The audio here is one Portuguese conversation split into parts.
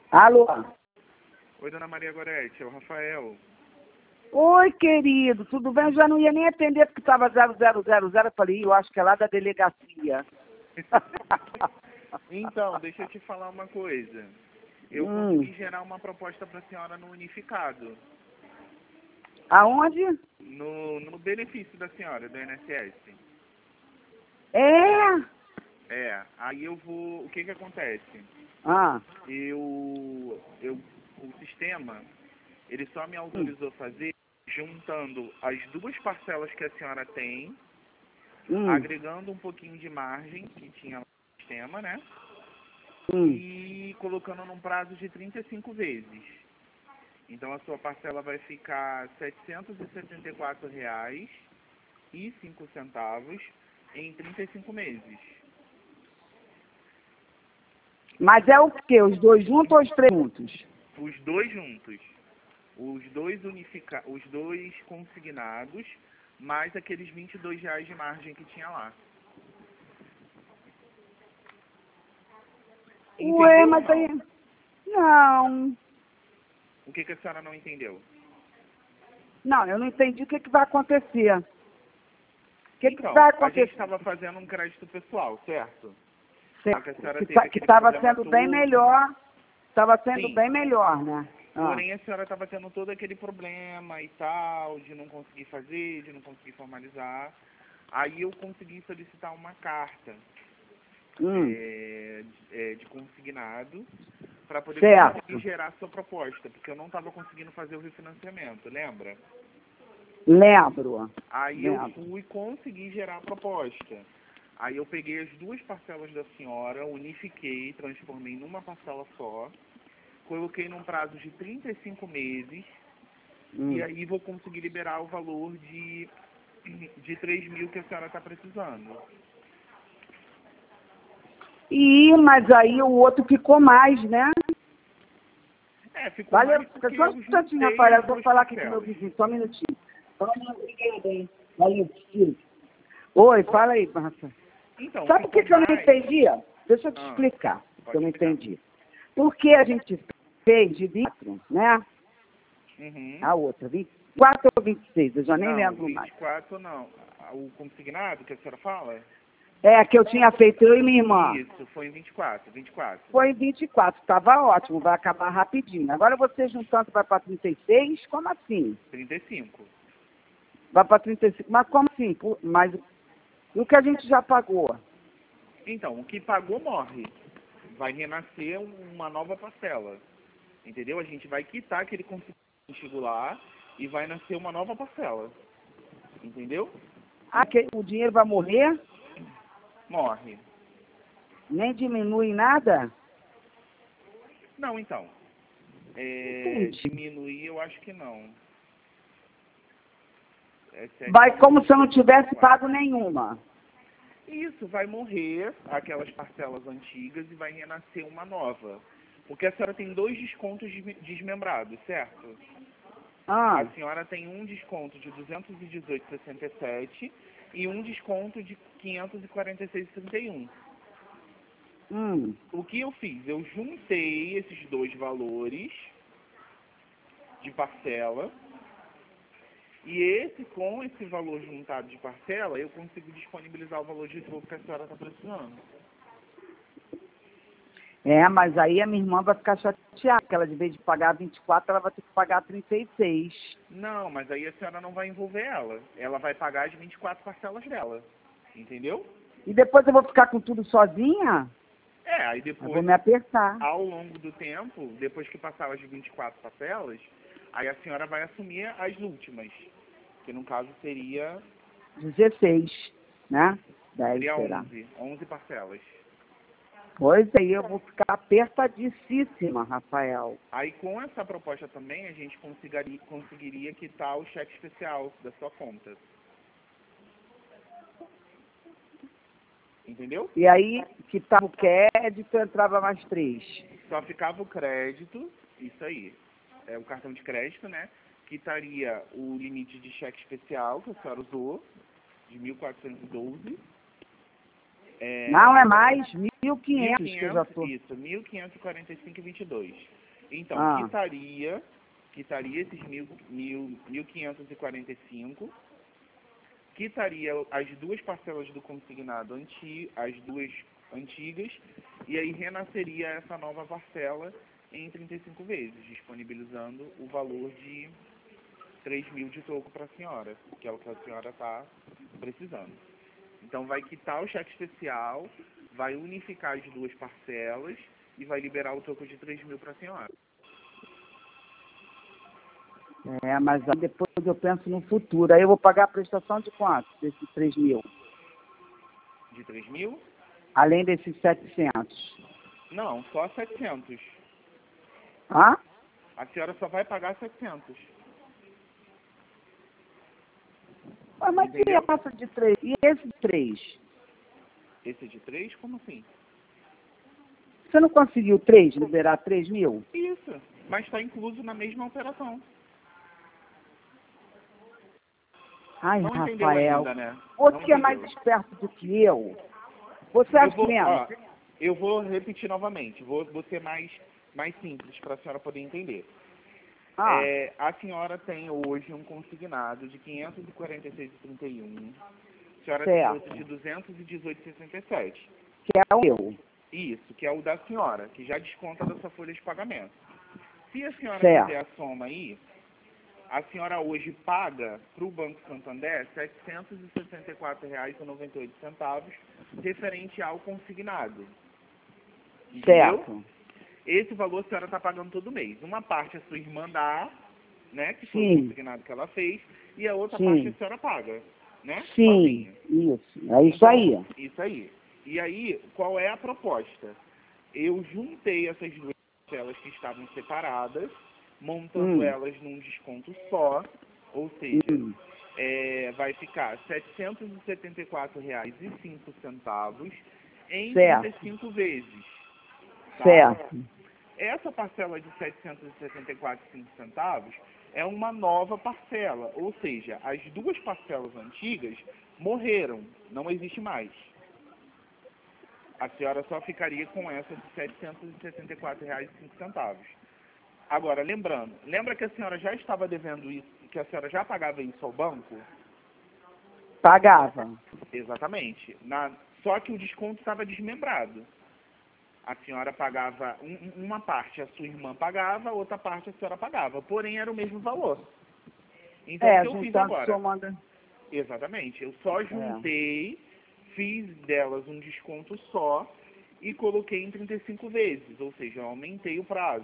Alô? Oi, dona Maria Gorete, é o Rafael. Oi, querido, tudo bem? Eu já não ia nem atender porque estava 0000. Eu falei, eu acho que é lá da delegacia. Então, deixa eu te falar uma coisa. Eu consegui gerar uma proposta para a senhora no unificado. Aonde? No benefício da senhora, do INSS. É? Aí eu vou... O que que acontece? Ah, O sistema, ele só me autorizou fazer juntando as duas parcelas que a senhora tem, agregando um pouquinho de margem que tinha no sistema, né? E colocando num prazo de 35 vezes. Então a sua parcela vai ficar R$ 774,05 em 35 meses. mas é o quê? Os dois juntos ou os três juntos? Os dois juntos. Os dois consignados, mais aqueles R$ 22 de margem que tinha lá. Ué, Entendeu ou mas não? aí... Não. O que que a senhora não entendeu? Não, eu não entendi o que vai acontecer. O que Então, vai a acontecer? gente estava fazendo um crédito pessoal, certo? Só que a senhora teve Que aquele estava problema sendo bem todo. melhor. Estava sendo Sim. bem melhor, né? Porém, a senhora estava tendo todo aquele problema e tal, de não conseguir fazer, de não conseguir formalizar. Aí eu consegui solicitar uma carta de consignado para poder Certo. conseguir gerar sua proposta, porque eu não estava conseguindo fazer o refinanciamento, lembra? Lembro. Aí eu fui conseguir gerar a proposta. Aí eu peguei as duas parcelas da senhora, unifiquei, transformei numa parcela só, coloquei num prazo de 35 meses, e aí vou conseguir liberar o valor de 3 mil que a senhora está precisando. Mas aí o outro ficou mais, né? Ficou Valeu. mais porque Só um eu instantinho, juntei Rafael. as Eu vou duas falar aqui com o meu parcelas. vizinho. Só um minutinho. Obrigada, hein? Valeu, filho. Oi, fala aí, Rafael. Então, Sabe por ficou que eu não mais... entendi? Deixa eu te explicar. Que eu não entendi. Porque a gente fez de 24, né? A outra, 24 ou 26? Eu já nem lembro mais. 24 não. O consignado que a senhora fala? É, que eu tinha feito eu e minha irmã. Isso, foi em 24. Foi em 24, estava ótimo, vai acabar rapidinho. Agora você juntando vai para 36, como assim? 35. Vai para 35, mas como assim? Mas o que a gente já pagou? Então, o que pagou morre. Vai renascer uma nova parcela. Entendeu? A gente vai quitar aquele consignado lá e vai nascer uma nova parcela. Entendeu? O dinheiro vai morrer? Morre. Nem diminui nada? Não, então. Diminuir eu acho que não. Vai como se eu não tivesse pago nenhuma. Isso, vai morrer aquelas parcelas antigas e vai renascer uma nova. Porque a senhora tem dois descontos desmembrados, certo? A senhora tem um desconto de 218,67 e um desconto de 546,61. O que eu fiz? Eu juntei esses dois valores de parcela e com esse valor juntado de parcela, eu consigo disponibilizar o valor de jogo que a senhora está precisando. Mas aí a minha irmã vai ficar chateada, porque ela, de vez de pagar 24, ela vai ter que pagar 36. Não, mas aí a senhora não vai envolver ela. Ela vai pagar as 24 parcelas dela. Entendeu? E depois eu vou ficar com tudo sozinha? Aí depois, eu vou me apertar. ao longo do tempo, depois que passar as 24 parcelas, aí a senhora vai assumir as últimas. Que no caso seria... 16, né? 10 seria será. 11 parcelas. Pois aí eu vou ficar apertadíssima, Rafael. Aí com essa proposta também a gente conseguiria quitar o cheque especial da sua conta. Entendeu? E aí quitava o crédito, entrava mais 3. Só ficava o crédito, isso aí. É o cartão de crédito, né? Quitaria o limite de cheque especial que a senhora usou, de 1.412. Não é mais 1.500 que eu já estou. Isso, 1.545,22. Então, quitaria esses 1.545, quitaria as duas parcelas do consignado, as duas antigas, e aí renasceria essa nova parcela em 35 vezes, disponibilizando o valor de 3.000 de troco para a senhora, que é o que a senhora está precisando. Então, vai quitar o cheque especial, vai unificar as duas parcelas e vai liberar o troco de 3.000 para a senhora. Mas aí depois eu penso no futuro. Aí eu vou pagar a prestação de quanto? Desses 3.000? De 3.000? Além desses 700. Não, só 700. Hã? A senhora só vai pagar 700. Mas e essa de 3? E esse de 3? Esse de 3? Como assim? Você não conseguiu 3, liberar 3.000? Isso, mas está incluso na mesma operação. Ai, não Rafael, ainda, né? você é mais esperto do que eu. Você acha menos? Eu vou repetir novamente, vou ser mais simples para a senhora poder entender. A senhora tem hoje um consignado de 546,31. A senhora tem outro de 218,67. Que é o meu. Isso, que é o da senhora, que já desconta da sua folha de pagamento. Se a senhora fizer a soma aí, a senhora hoje paga para o Banco Santander R$ 764,98 referente ao consignado. Entendeu? Certo. Esse valor a senhora está pagando todo mês. Uma parte a sua irmã dá, né, que foi o consignado que ela fez, e a outra parte a senhora paga, né? Sim, sozinha. Isso. É isso aí. Isso aí. E aí, qual é a proposta? Eu juntei essas duas parcelas que estavam separadas, montando elas num desconto só, ou seja, vai ficar R$ 774,05 em 35 vezes. Tá? Certo. Essa parcela de R$ 774,05 é uma nova parcela, ou seja, as duas parcelas antigas morreram, não existe mais. A senhora só ficaria com essa de R$ 764,05. Agora, lembra que a senhora já estava devendo isso, que a senhora já pagava isso ao banco? Pagava. Exatamente. Só que o desconto estava desmembrado. A senhora pagava, uma parte a sua irmã pagava, outra parte a senhora pagava. Porém, era o mesmo valor. Então, o que eu fiz agora? Exatamente. Eu só juntei, fiz delas um desconto só e coloquei em 35 vezes. Ou seja, eu aumentei o prazo.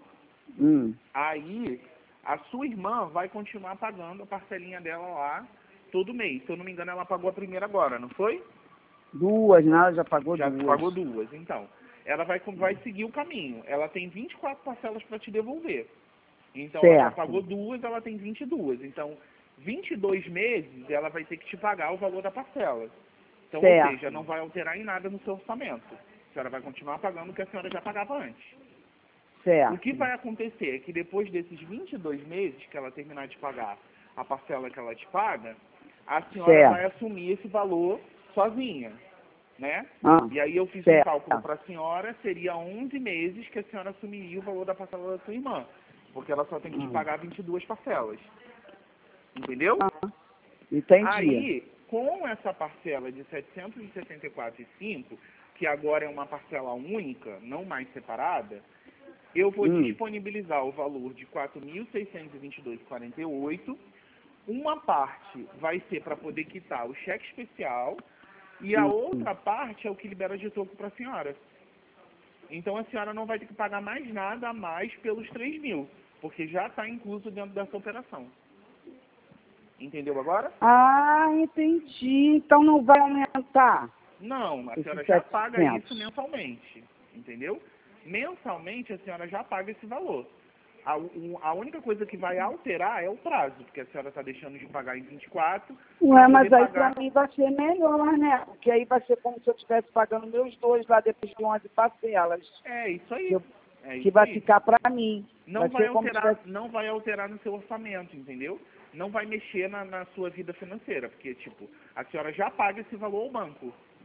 Aí, a sua irmã vai continuar pagando a parcelinha dela lá todo mês. Se eu não me engano, ela pagou a primeira agora, não foi? Duas, né? Ela já pagou duas. Já pagou duas, então. Ela vai seguir o caminho. Ela tem 24 parcelas para te devolver. Então, ela já pagou duas, ela tem 22. Então, 22 meses, ela vai ter que te pagar o valor da parcela. Então, ou seja, não vai alterar em nada no seu orçamento. A senhora vai continuar pagando o que a senhora já pagava antes. O que vai acontecer é que depois desses 22 meses que ela terminar de pagar a parcela que ela te paga, a senhora vai assumir esse valor sozinha, né? E aí eu fiz um cálculo para a senhora, seria 11 meses que a senhora assumiria o valor da parcela da sua irmã, porque ela só tem que te pagar 22 parcelas. Entendeu? Entendi. Aí, com essa parcela de R$ 774,05, que agora é uma parcela única, não mais separada, eu vou disponibilizar o valor de R$ 4.622,48. Uma parte vai ser para poder quitar o cheque especial e a outra parte é o que libera de troco para a senhora. Então a senhora não vai ter que pagar mais nada a mais pelos 3.000, porque já está incluso dentro dessa operação. Entendeu agora? Entendi. Então não vai aumentar? Não, a senhora já paga isso mensalmente. Entendeu? Mensalmente a senhora já paga esse valor. A única coisa que vai alterar é o prazo, porque a senhora está deixando de pagar em 24. Mas aí para mim vai ser melhor, né? Porque aí vai ser como se eu estivesse pagando meus dois lá depois de 11 parcelas. É isso aí. Que vai ficar para mim. Não vai alterar no seu orçamento, entendeu? Não vai mexer na sua vida financeira, porque, tipo, a senhora já paga esse valor ao banco.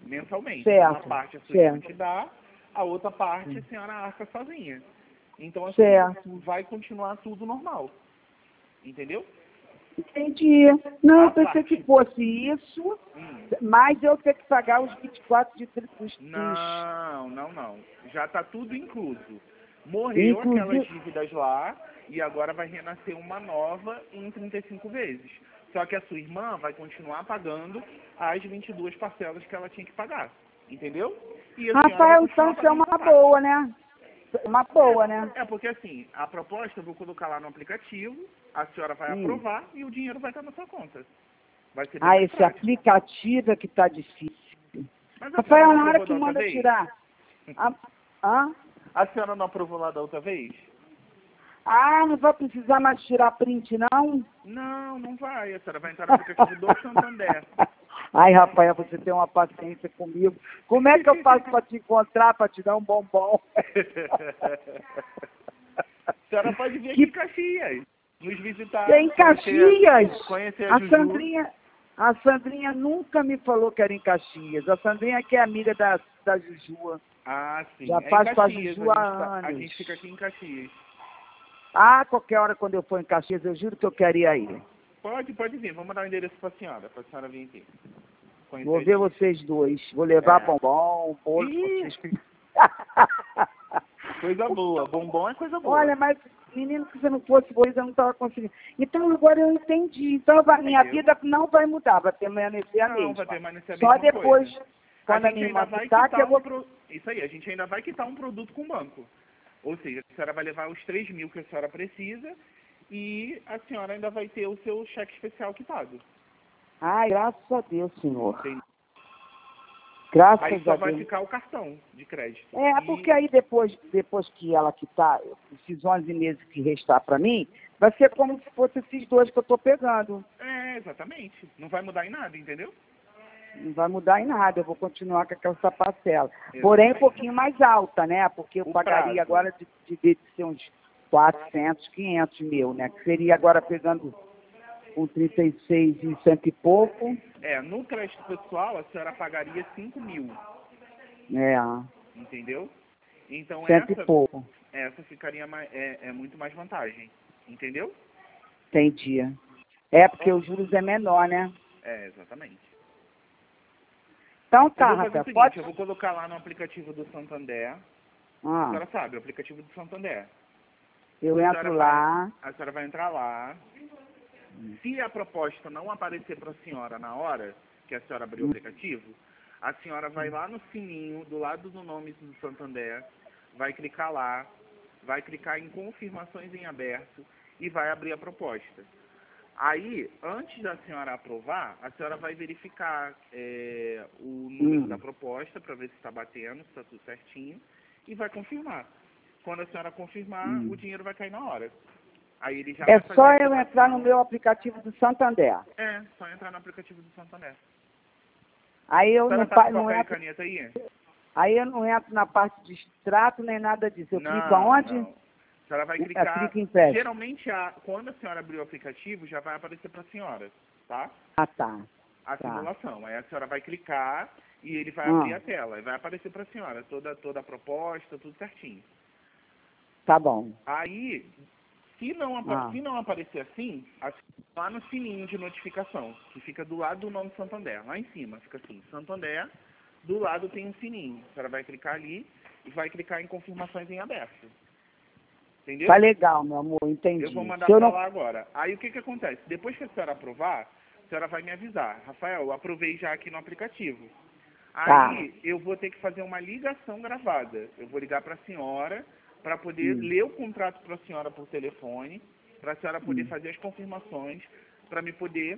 mensalmente. Certo. Uma parte a sua irmã te dá, a outra parte a senhora arca sozinha. Então, assim, vai continuar tudo normal. Entendeu? Entendi. Não, eu pensei que fosse isso, mas eu ter que pagar os 24 dos... Não. Já está tudo incluso. Morreu aquelas dívidas lá e agora vai renascer uma nova em 35 vezes. Só que a sua irmã vai continuar pagando as 22 parcelas que ela tinha que pagar. Entendeu? E a Rafael, então isso é uma boa, né? Uma boa, né? É, porque assim, a proposta eu vou colocar lá no aplicativo, a senhora vai aprovar e o dinheiro vai estar na sua conta. Vai ser bem esse aplicativo é que está difícil. Mas Rafael, na hora que manda tirar... A senhora não aprovou lá da outra vez? Não vai precisar mais tirar print, não? Não vai. A senhora vai entrar no aplicativo do Santander. Ai, Rafael, você tem uma paciência comigo. Como é que eu faço para te encontrar, para te dar um bombom? A senhora pode vir aqui em Caxias, nos visitar. Tem Caxias? Conhecer a Juju. A Sandrinha nunca me falou que era em Caxias. A Sandrinha que é amiga da Juju. Sim. Já faz com a Juju há anos. A gente fica aqui em Caxias. Qualquer hora quando eu for em Caxias, eu juro que eu queria ir. Pode vir. Vamos dar o endereço para a senhora vir aqui. Vou ver vocês dois. Vou levar bombom, bolo. Coisa boa. Bombom é coisa boa. Olha, mas, menino, se você não fosse boa, eu não estava conseguindo. Então, agora eu entendi. Então, a minha vida não vai mudar, vai permanecer a mesma. Não, vai permanecer a mesma Só depois, coisa. quando a minha irmã ficar, que eu vou... Isso aí, a gente ainda vai quitar um produto com o banco. Ou seja, a senhora vai levar os 3 mil que a senhora precisa e a senhora ainda vai ter o seu cheque especial quitado. Graças a Deus, senhor. Graças a Deus. Aí só vai ficar o cartão de crédito. Porque aí depois que ela quitar, esses 11 meses que restar para mim, vai ser como se fosse esses 2 que eu estou pegando. Exatamente. Não vai mudar em nada, entendeu? Não vai mudar em nada, eu vou continuar com aquela parcela. Porém, um pouquinho mais alta, né? Porque eu pagaria agora de ser uns 400, 500 mil, né? Que seria agora pegando com 36 e cento e pouco. No crédito pessoal, a senhora pagaria 5 mil. Entendeu? Então, cento e pouco. Essa ficaria muito mais vantagem. Entendeu? Entendi. Porque os juros é menor, né? Exatamente. Então tá, Rafael, eu vou colocar lá no aplicativo do Santander. A senhora sabe, o aplicativo do Santander. Eu entro lá. A senhora vai entrar lá. Se a proposta não aparecer para a senhora na hora que a senhora abrir o aplicativo, a senhora vai lá no sininho, do lado do nome do Santander, vai clicar lá, vai clicar em confirmações em aberto e vai abrir a proposta. Aí, antes da senhora aprovar, a senhora vai verificar o número da proposta para ver se está batendo, se está tudo certinho, e vai confirmar. Quando a senhora confirmar, o dinheiro vai cair na hora. Aí ele já só eu entrar no meu aplicativo do Santander. Só entrar no aplicativo do Santander. Aí eu não entro... caneta aí? Aí eu não entro na parte de extrato nem nada disso. Eu clico aonde? Não. A senhora vai clicar. Geralmente, quando a senhora abrir o aplicativo, já vai aparecer para a senhora, tá? Tá. A simulação. Aí a senhora vai clicar e ele vai abrir a tela. E vai aparecer para a senhora toda a proposta, tudo certinho. Tá bom. Aí, se não aparecer assim, lá no sininho de notificação, que fica do lado do nome Santander, lá em cima, fica assim, Santander, do lado tem um sininho. A senhora vai clicar ali e vai clicar em confirmações em aberto. Entendeu? Tá legal, meu amor, entendi. Eu vou mandar para lá agora. Aí o que acontece? Depois que a senhora aprovar, a senhora vai me avisar. Rafael, eu aprovei já aqui no aplicativo. Aí eu vou ter que fazer uma ligação gravada. Eu vou ligar para a senhora para poder ler o contrato para a senhora por telefone, para a senhora poder fazer as confirmações, para me poder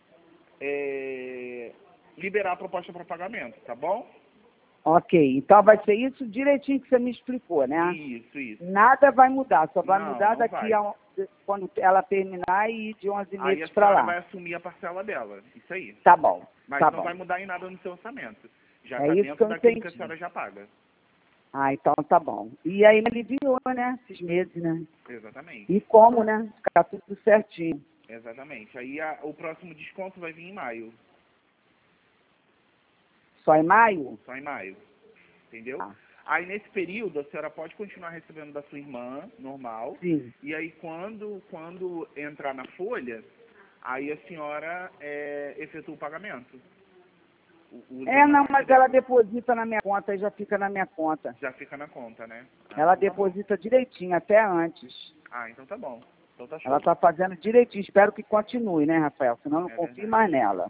liberar a proposta para pagamento, tá bom? Ok, então vai ser isso direitinho que você me explicou, né? Isso. Nada vai mudar, só vai mudar daqui quando ela terminar e ir de 11 meses para lá. Aí a senhora vai assumir a parcela dela, isso aí. Tá bom, mas tá não bom. vai mudar em nada no seu orçamento. Já É está isso dentro daquilo que a senhora já paga. Então tá bom. E aí me aliviou, né? Esses meses, né? Exatamente. E como, né? Ficar tudo certinho. Exatamente. Aí o próximo desconto vai vir em maio. Só em maio? Só em maio. Entendeu? Ah. Aí, nesse período, a senhora pode continuar recebendo da sua irmã, normal. Sim. E aí, quando entrar na folha, aí a senhora efetua o pagamento. Não, mas ela deposita na minha conta e já fica na minha conta. Já fica na conta, né? Ela então deposita direitinho, até antes. então tá bom. Então tá show. Ela está fazendo direitinho. Espero que continue, né, Rafael? Senão eu não confio mais nela.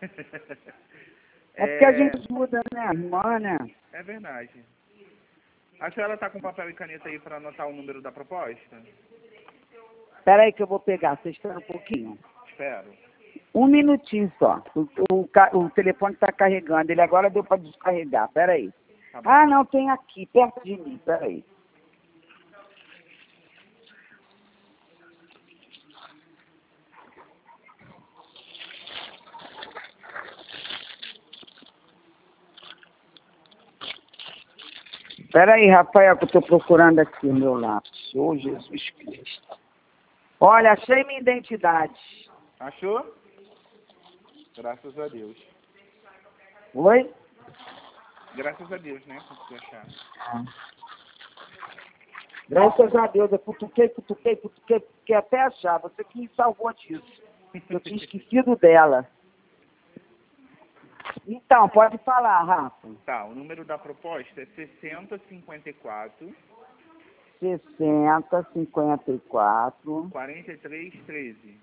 É porque a gente ajuda, né, a irmã, né? É verdade. A senhora tá com papel e caneta aí para anotar o número da proposta? Espera aí que eu vou pegar. Você espera um pouquinho. Espero. Um minutinho só. O telefone está carregando. Ele agora deu para descarregar. Espera aí. Tá não, tem aqui, perto de mim. Espera aí. Espera aí, Rafael, que eu estou procurando aqui o meu lápis. Ô, Jesus Cristo. Olha, achei minha identidade. Achou? Graças a Deus. Oi? Graças a Deus, né? Consegui achar. Graças a Deus, eu cutuquei até achar. Você que me salvou disso. Eu tinha esquecido dela. Então, pode falar, Rafa. Tá, o número da proposta é 6054 6054 4313.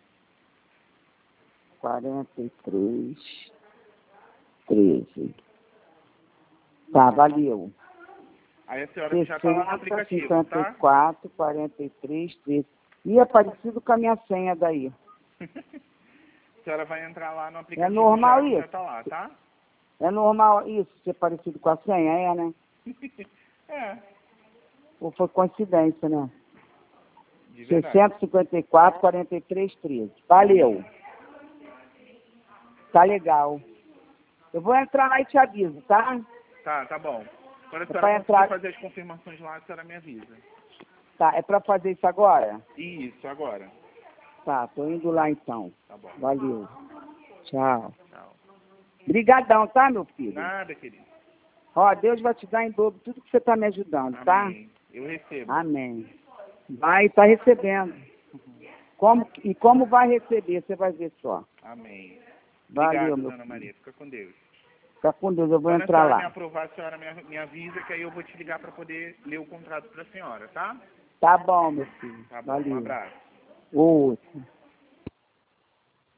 4313. Tá, valeu. Aí a senhora já tá lá no aplicativo, 54 43 13. E é parecido com a minha senha daí. A senhora vai entrar lá no aplicativo. É normal já, isso? Já tá lá, tá? É normal isso, ser parecido com a senha, né? Ou foi coincidência, né? De verdade. 654 43 13. Valeu. Tá legal. Eu vou entrar lá e te aviso, tá? Tá bom. Quando a pra senhora entrar- fazer as confirmações lá, a senhora me avisa. Tá, é pra fazer isso agora? Isso, agora. Tá, tô indo lá então. Tá bom. Valeu. Tchau. Tchau. Obrigadão, tá, meu filho? Nada, querido. Ó, Deus vai te dar em dobro tudo que você tá me ajudando, tá? Amém. Eu recebo. Amém. Vai, tá recebendo. Como vai receber, você vai ver só. Amém. Valeu, Obrigado, meu dona filho. Maria. Fica com Deus. Fica com Deus, eu vou Quando entrar a senhora me lá. aprovar, a senhora me avisa que aí eu vou te ligar para poder ler o contrato para a senhora, tá? Tá bom, meu filho. Tá bom. Valeu. Um abraço. Outro.